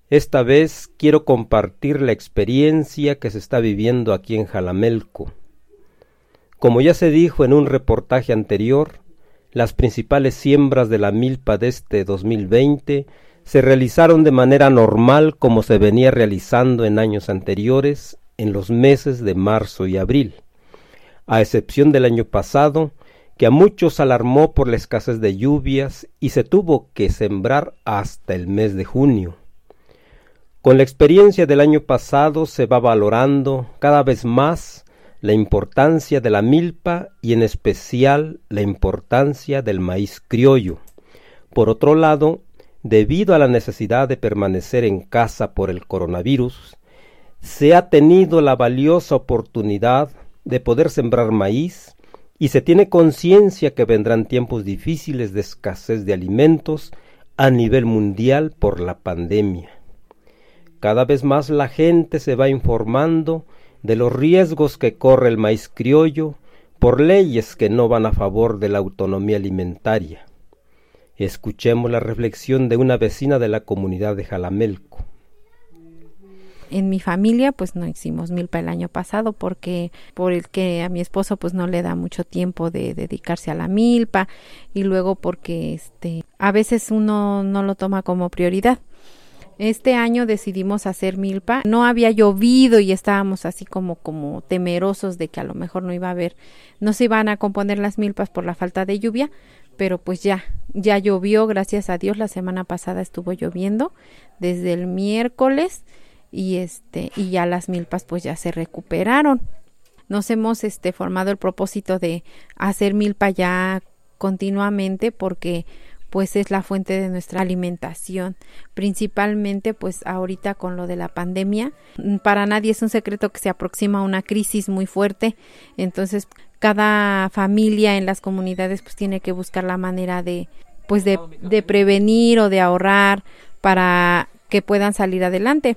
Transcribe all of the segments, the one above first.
Esta vez quiero compartir la experiencia que se está viviendo aquí en Jalamelco. Como ya se dijo en un reportaje anterior, las principales siembras de la milpa de este 2020 se realizaron de manera normal como se venía realizando en años anteriores, en los meses de marzo y abril, a excepción del año pasado, que a muchos alarmó por la escasez de lluvias y se tuvo que sembrar hasta el mes de junio. Con la experiencia del año pasado se va valorando cada vez más la importancia de la milpa y en especial la importancia del maíz criollo. Por otro lado, debido a la necesidad de permanecer en casa por el coronavirus, se ha tenido la valiosa oportunidad de poder sembrar maíz y se tiene conciencia que vendrán tiempos difíciles de escasez de alimentos a nivel mundial por la pandemia. Cada vez más la gente se va informando de los riesgos que corre el maíz criollo por leyes que no van a favor de la autonomía alimentaria. Escuchemos la reflexión de una vecina de la comunidad de Jalamelco. En mi familia pues no hicimos milpa el año pasado porque por el que a mi esposo pues no le da mucho tiempo de dedicarse a la milpa y luego porque a veces uno no lo toma como prioridad. Este año decidimos hacer milpa, no había llovido y estábamos así como temerosos de que a lo mejor no se iban a componer las milpas por la falta de lluvia, pero pues ya llovió, gracias a Dios. La semana pasada estuvo lloviendo desde el miércoles y ya las milpas pues ya se recuperaron. Nos hemos formado el propósito de hacer milpa ya continuamente porque pues es la fuente de nuestra alimentación, principalmente pues ahorita con lo de la pandemia. Para nadie es un secreto que se aproxima una crisis muy fuerte, entonces cada familia en las comunidades pues tiene que buscar la manera de prevenir o de ahorrar para que puedan salir adelante.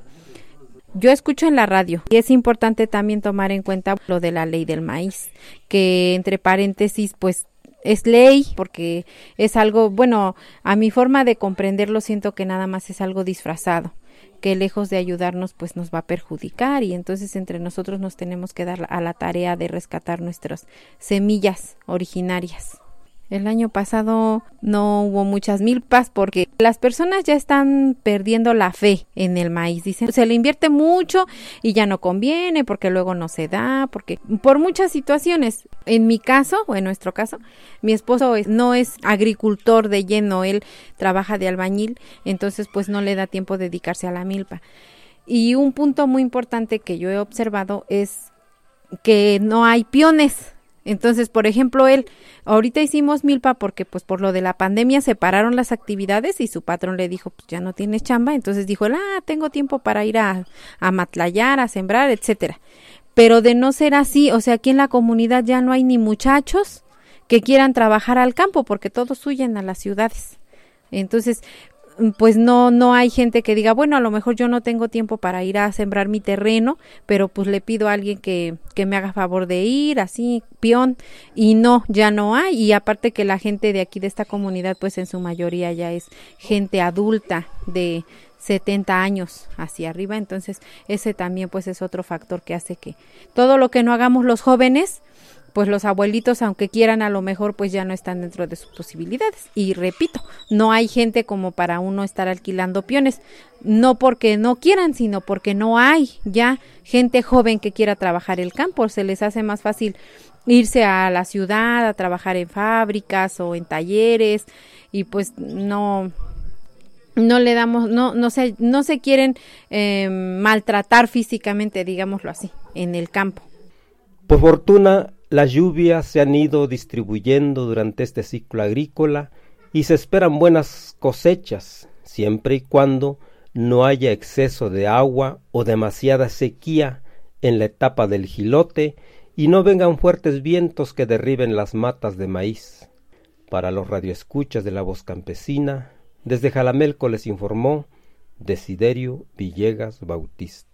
Yo escucho en la radio y es importante también tomar en cuenta lo de la ley del maíz, que entre paréntesis pues es ley porque es algo, bueno, a mi forma de comprenderlo siento que nada más es algo disfrazado, que lejos de ayudarnos pues nos va a perjudicar y entonces entre nosotros nos tenemos que dar a la tarea de rescatar nuestras semillas originarias. El año pasado no hubo muchas milpas porque las personas ya están perdiendo la fe en el maíz. Dicen, se le invierte mucho y ya no conviene porque luego no se da, porque por muchas situaciones. En mi caso, o en nuestro caso, mi esposo no es agricultor de lleno, él trabaja de albañil, entonces pues no le da tiempo de dedicarse a la milpa. Y un punto muy importante que yo he observado es que no hay peones. Entonces, por ejemplo, ahorita hicimos milpa porque pues por lo de la pandemia separaron las actividades y su patrón le dijo, pues ya no tienes chamba, entonces dijo, tengo tiempo para ir a matlayar, a sembrar, etcétera. Pero de no ser así, o sea, aquí en la comunidad ya no hay ni muchachos que quieran trabajar al campo porque todos huyen a las ciudades. Entonces, pues no hay gente que diga, bueno, a lo mejor yo no tengo tiempo para ir a sembrar mi terreno, pero pues le pido a alguien que me haga favor de ir, así, peón, y no, ya no hay, y aparte que la gente de aquí de esta comunidad, pues en su mayoría ya es gente adulta de 70 años hacia arriba, entonces ese también pues es otro factor que hace que todo lo que no hagamos los jóvenes, pues los abuelitos, aunque quieran, a lo mejor pues ya no están dentro de sus posibilidades. Y repito, no hay gente como para uno estar alquilando peones, no porque no quieran, sino porque no hay ya gente joven que quiera trabajar el campo. Se les hace más fácil irse a la ciudad a trabajar en fábricas o en talleres y pues no le damos, no se quieren maltratar físicamente, digámoslo así, en el campo. Por fortuna, las lluvias se han ido distribuyendo durante este ciclo agrícola y se esperan buenas cosechas, siempre y cuando no haya exceso de agua o demasiada sequía en la etapa del jilote y no vengan fuertes vientos que derriben las matas de maíz. Para los radioescuchas de La Voz Campesina, desde Jalamelco les informó Desiderio Villegas Bautista.